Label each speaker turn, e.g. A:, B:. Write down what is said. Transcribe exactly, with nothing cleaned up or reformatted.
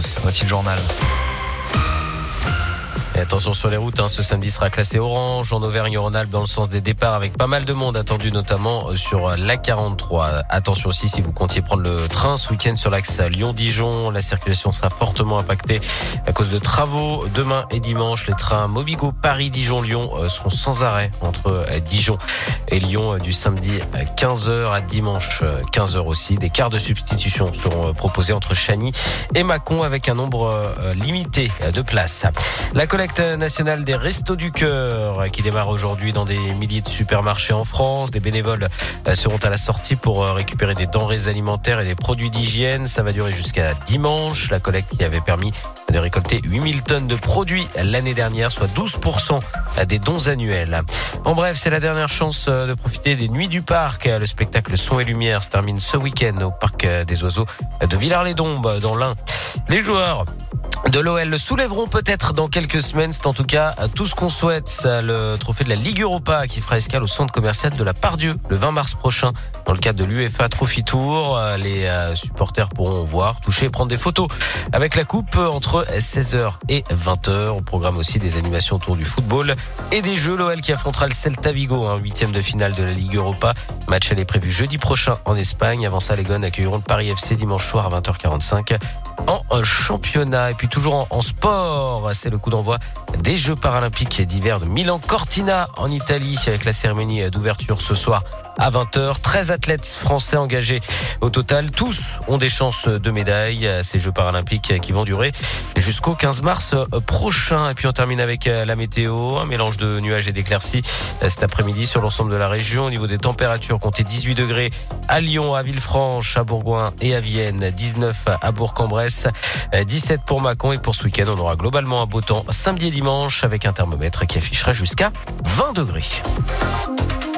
A: tous.
B: Voici le journal.
A: Et attention sur les routes, hein, ce samedi sera classé orange en Auvergne-Rhône-Alpes dans le sens des départs avec pas mal de monde attendu notamment sur la quarante-trois. Attention aussi si vous comptiez prendre le train ce week-end sur l'axe Lyon-Dijon, la circulation sera fortement impactée à cause de travaux. Demain et dimanche, les trains Mobigo Paris-Dijon-Lyon seront sans arrêt entre Dijon et Lyon du samedi quinze heures à dimanche quinze heures aussi. Des quarts de substitution seront proposés entre Chagny et Mâcon avec un nombre limité de places. La collecte nationale des Restos du Cœur qui démarre aujourd'hui dans des milliers de supermarchés en France. Des bénévoles seront à la sortie pour récupérer des denrées alimentaires et des produits d'hygiène. Ça va durer jusqu'à dimanche. La collecte qui avait permis de récolter huit mille tonnes de produits l'année dernière, soit douze pour cent des dons annuels. En bref, c'est la dernière chance de profiter des Nuits du Parc. Le spectacle Son et Lumière se termine ce week-end au Parc des Oiseaux de Villars-les-Dombes dans l'Ain. Les joueurs de l'O L le soulèveront peut-être dans quelques semaines. C'est en tout cas tout ce qu'on souhaite. Le trophée de la Ligue Europa qui fera escale au centre commercial de la Part-Dieu le vingt mars prochain dans le cadre de l'UEFA Trophy Tour. Les supporters pourront voir, toucher et prendre des photos avec la coupe entre seize heures et vingt heures. Au programme aussi des animations autour du football et des jeux. L'O L qui affrontera le Celta Vigo, un huitième de finale de la Ligue Europa. Match elle est prévu jeudi prochain en Espagne. Avant ça, les Gones accueilleront le Paris F C dimanche soir à vingt heures quarante-cinq en championnat. Et puis toujours en, en sport, c'est le coup d'envoi des Jeux paralympiques d'hiver de Milan-Cortina en Italie avec la cérémonie d'ouverture ce soir à vingt heures. treize athlètes français engagés au total. Tous ont des chances de médaille. Ces Jeux paralympiques qui vont durer jusqu'au quinze mars prochain. Et puis on termine avec la météo. Un mélange de nuages et d'éclaircies cet après-midi sur l'ensemble de la région. Au niveau des températures, comptez dix-huit degrés à Lyon, à Villefranche, à Bourgoin et à Vienne. dix-neuf à Bourg-en-Bresse. dix-sept pour Mâcon. Et pour ce week-end, on aura globalement un beau temps samedi et dimanche avec un thermomètre qui affichera jusqu'à vingt degrés.